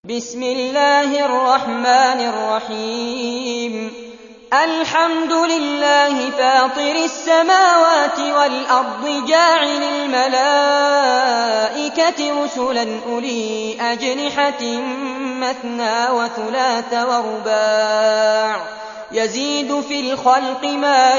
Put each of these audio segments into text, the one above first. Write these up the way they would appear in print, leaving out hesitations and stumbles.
بسم الله الرحمن الرحيم الحمد لله فاطر السماوات والأرض جاعل الملائكة رسلا أولي أجنحة مثنى وثلاث ورباع يزيد في الخلق ما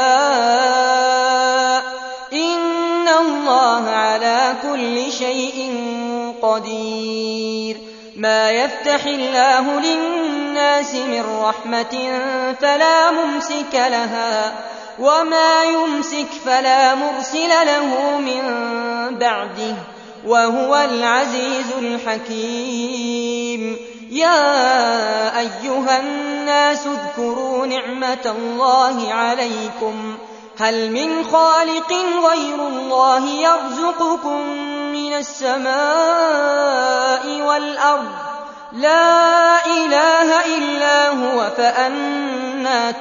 يشاء إن الله على كل شيء قدير ما يفتح الله للناس من رحمة فلا ممسك لها وما يمسك فلا مرسل له من بعده وهو العزيز الحكيم يا أيها الناس اذكروا نعمة الله عليكم هل من خالق غير الله يرزقكم من السماء والأرض لا إله إلا هو فأنى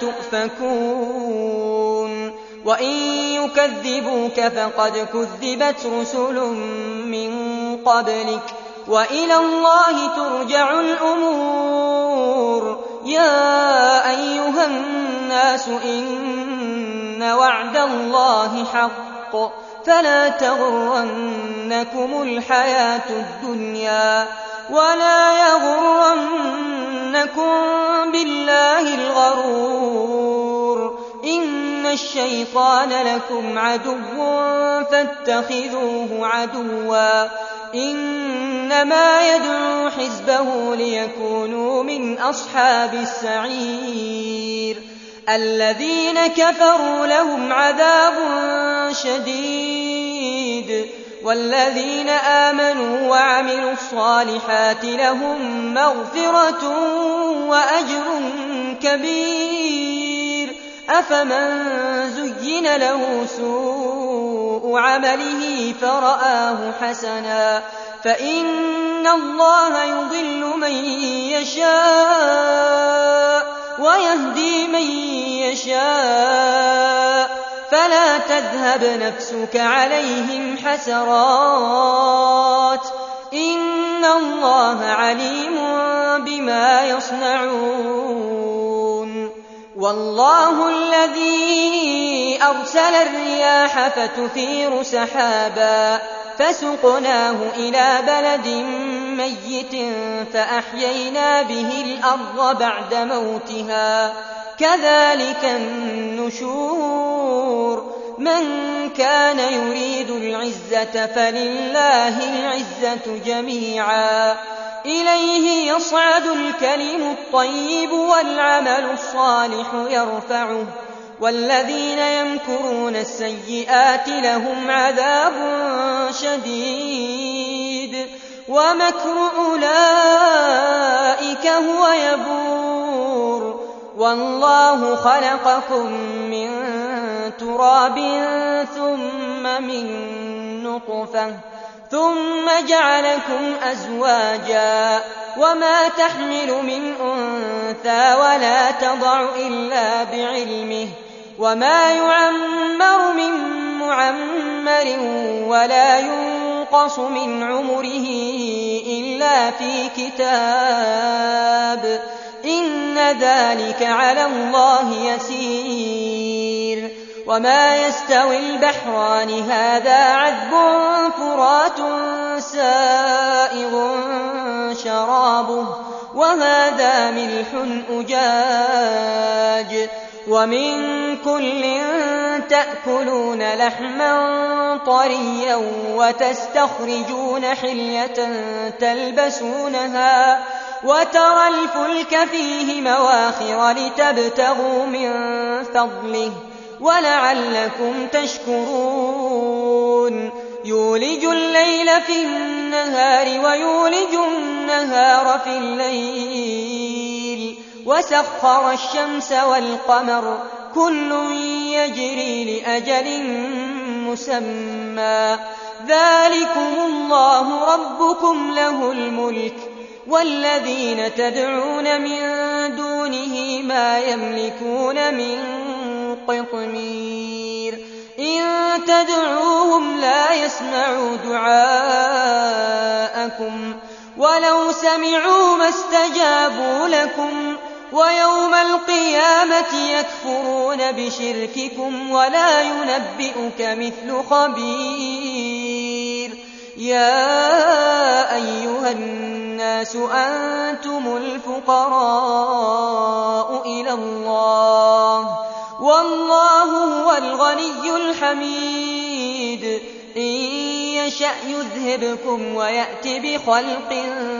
تؤفكون وإن يكذبوك فقد كذبت رسل من قبلك وإلى الله ترجع الأمور يا أيها الناس إن وعد الله حق فلا تغرنكم الحياة الدنيا ولا يغرنكم بالله الغرور إن الشيطان لكم عدو فاتخذوه عدوا إنما يدعو حزبه ليكونوا من أصحاب السعير الذين كفروا لهم عذاب شديد والذين آمنوا وعملوا الصالحات لهم مغفرة وأجر كبير أفمن زين له سوء عمله فرآه حسنا فإن الله يضل من يشاء ويهدي من يشاء فلا تذهب نفسك عليهم حسرات إن الله عليم بما يصنعون والله الذي أرسل الرياح فتثير سحابا فسقناه إلى بلد ميت فأحيينا به الأرض بعد موتها كذلك النشور من كان يريد العزة فلله العزة جميعا إليه يصعد الكلم الطيب والعمل الصالح يرفعه والذين يمكرون السيئات لهم عذاب شديد ومكر أولئك هو يبور والله خلقكم من تراب ثم من نطفة ثم جعلكم أزواجا وما تحمل من أنثى ولا تضع إلا بعلمه وما يعمر من معمر ولا ينقص من عمره إلا في كتاب إن ذلك على الله يسير وما يستوي البحران هذا عذب فرات سائغ شرابه وهذا ملح أجاج ومن كل تأكلون لحما طريا وتستخرجون حلية تلبسونها وترى الفلك فيه مواخر لتبتغوا من فضله ولعلكم تشكرون يولج الليل في النهار ويولج النهار في الليل وسخر الشمس والقمر كل يجري لأجل مسمى ذلكم الله ربكم له الملك والذين تدعون من دونه ما يملكون من قطمير إن تدعوهم لا يسمعوا دعاءكم ولو سمعوا ما استجابوا لكم ويوم القيامة يكفرون بشرككم ولا ينبئك مثل خبير. يا أيها الناس أنتم الفقراء إلى الله والله هو الغني الحميد. إن يشأ يذهبكم ويأت بخلق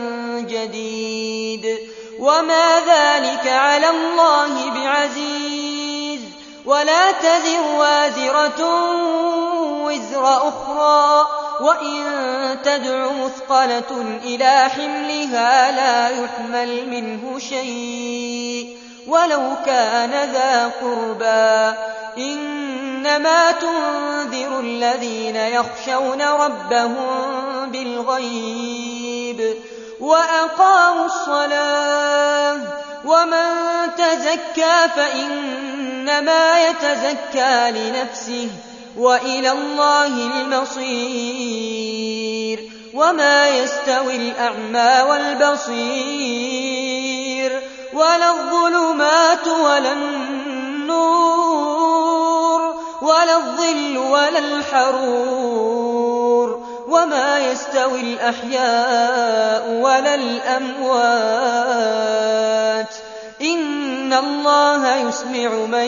جديد وما ذلك على الله بعزيز. ولا تزر وازرة وزر أخرى وإن تدع مثقلة إلى حملها لا يحمل منه شيء ولو كان ذا قربى. إنما تنذر الذين يخشون ربهم بالغيب وأقاموا الصلاة. ومن تزكى فإنما يتزكى لنفسه وإلى الله المصير. وما يستوي الأعمى والبصير ولا الظلمات ولا النور ولا الظل ولا الحرور. وما يستوي الأحياء ولا الأموات. إن الله يسمع من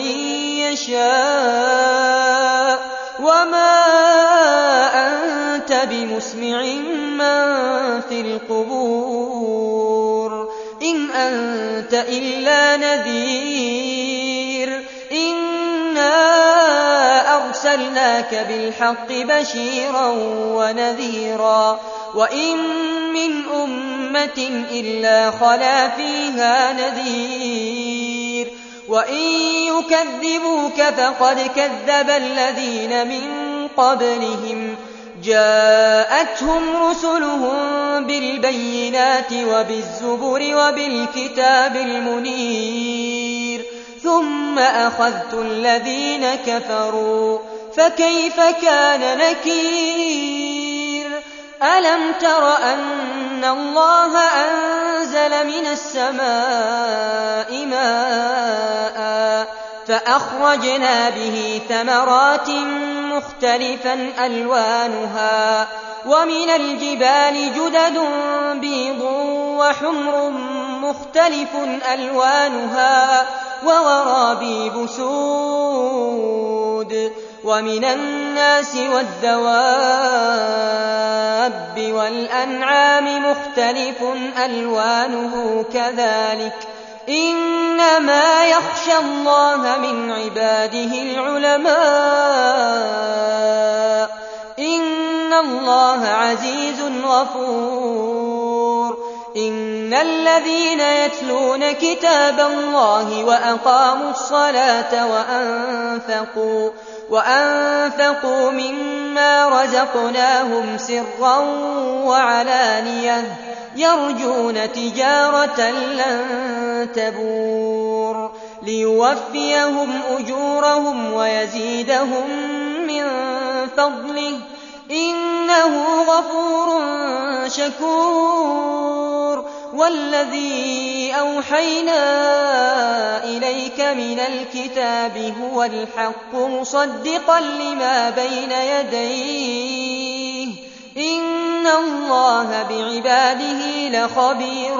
يشاء وما أنت بمسمع من في القبور. إن أنت إلا نذير. إنا أرسلناك بالحق بشيرا ونذيرا وإن من أمة إلا خلا فيها نذير. وإن يكذبوك فقد كذب الذين من قبلهم جاءتهم رسلهم بالبينات وبالزبر وبالكتاب المنير ثم أخذت الذين كفروا فكيف كان نكير. ألم تر أن الله أنزل من السماء ماء فأخرجنا به ثمرات مختلفا ألوانها ومن الجبال جدد بيض وحمر مختلف ألوانها وغرابيب سود. ومن الناس والدواب والأنعام مختلف ألوانه كذلك. إنما يخشى الله من عباده العلماء. إن الله عزيز غفور. إن الذين يتلون كتاب الله وأقاموا الصلاة وأنفقوا مما رزقناهم سرا وعلانية يرجون تجارة لن تبور ليوفيهم أجورهم ويزيدهم من فضله إنه غفور شكور. والذي أوحينا إليك من الكتاب هو الحق مصدقا لما بين يديه. إن الله بعباده لخبير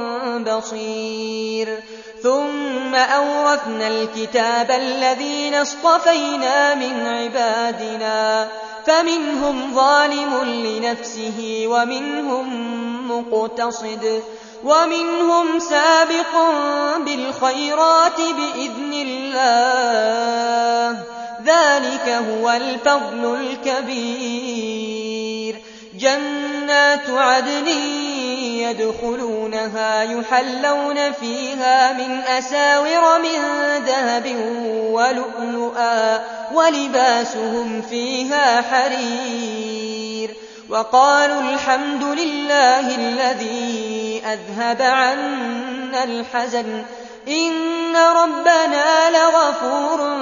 بصير. ثم أورثنا الكتاب الذين اصطفينا من عبادنا فمنهم ظالم لنفسه ومنهم مقتصد ومنهم سابق بالخيرات بإذن الله. ذلك هو الفضل الكبير. جنات عدن يدخلونها يحلون فيها من أساور من ذهب ولؤلؤا ولباسهم فيها حرير. وقالوا الحمد لله الذي أذهب عنا الحزن إن ربنا لغفور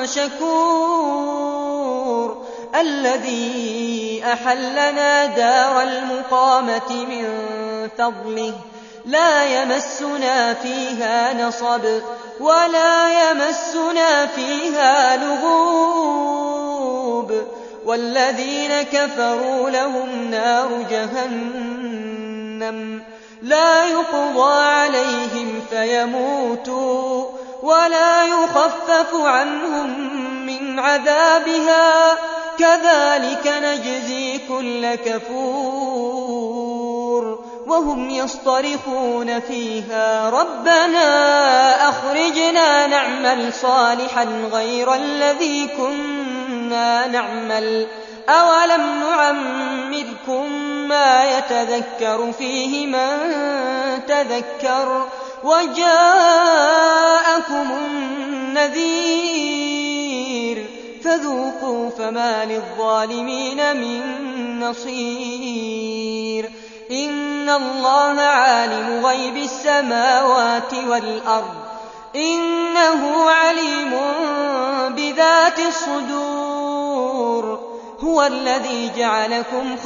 شكور. الذي أحلنا دار المقامة من فضله لا يمسنا فيها نصب ولا يمسنا فيها لغوب والذين كفروا لهم نار جهنم لا يقضى عليهم فيموتوا ولا يخفف عنهم من عذابها كذلك نجزي كل كفور وهم يصطرخون فيها ربنا أخرجنا نعمل صالحا غير الذي كنا نعمل أولم نعمركم ما يتذكر فيه من تذكر وجاءكم النذير فذوقوا فما للظالمين من نصير إن الله عالم غيب السماوات والأرض إنه عليم بذات الصدور هو الذي جعلكم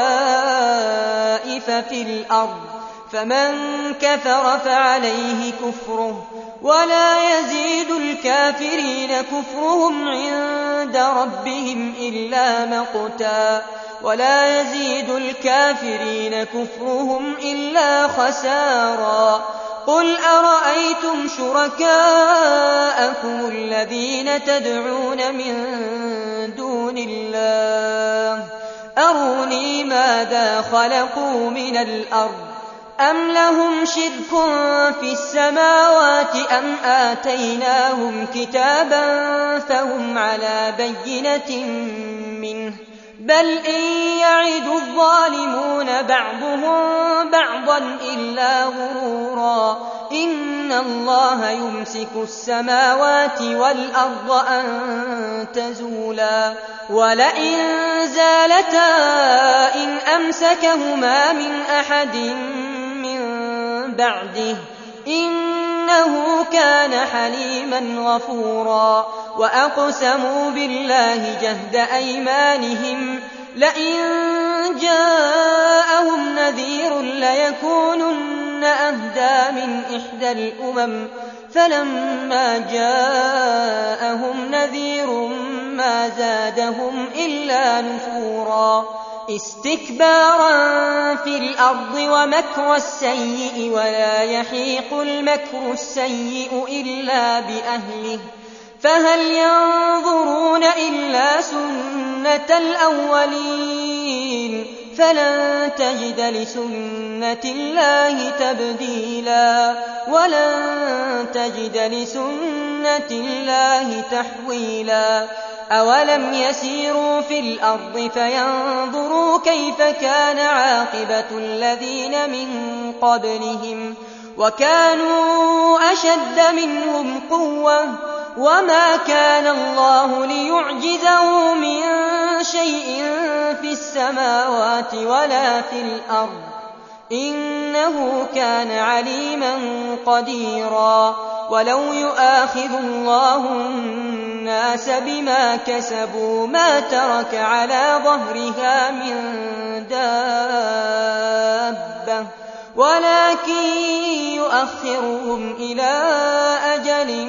خلائف في الأرض فمن كفر فعليه كفره ولا يزيد الكافرين كفرهم عند ربهم إلا مقتا ولا يزيد الكافرين كفرهم إلا خسارا قل أرأيتم شركاءكم الذين تدعون من دون الله أروني ماذا خلقوا من الأرض أم لهم شرك في السماوات أم آتيناهم كتابا فهم على بينة منه بل إن يعد الظالمون بعضهم بعضا إلا غرورا إن الله يمسك السماوات والأرض أن تزولا ولئن زالتا إن أمسكهما من أحد من بعده إنه كان حليما غفورا وأقسموا بالله جهد أيمانهم لئن جاءهم نذير ليكونن أهدى من إحدى الأمم فلما جاءهم نذير ما زادهم إلا نفورا استكبارا في الأرض ومكر السيء ولا يحيق المكر السيء إلا بأهله فهل ينظرون إلا سنة الأولين فلن تجد لسنة الله تبديلا ولن تجد لسنة الله تحويلا أولم يسيروا في الأرض فينظروا كيف كان عاقبة الذين من قبلهم وكانوا أشد منهم قوة وما كان الله ليعجزه من شيء في السماوات ولا في الأرض إنه كان عليما قديرا ولو يؤاخذ الله الناس بما كسبوا ما ترك على ظهرها من دابة ولكن يؤخرهم إلى أجل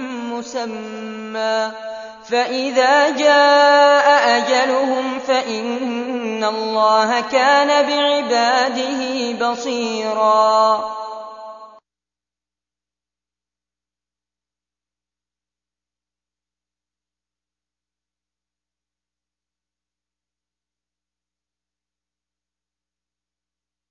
مسمى فإذا جاء أجلهم فإن الله كان بعباده بصيرا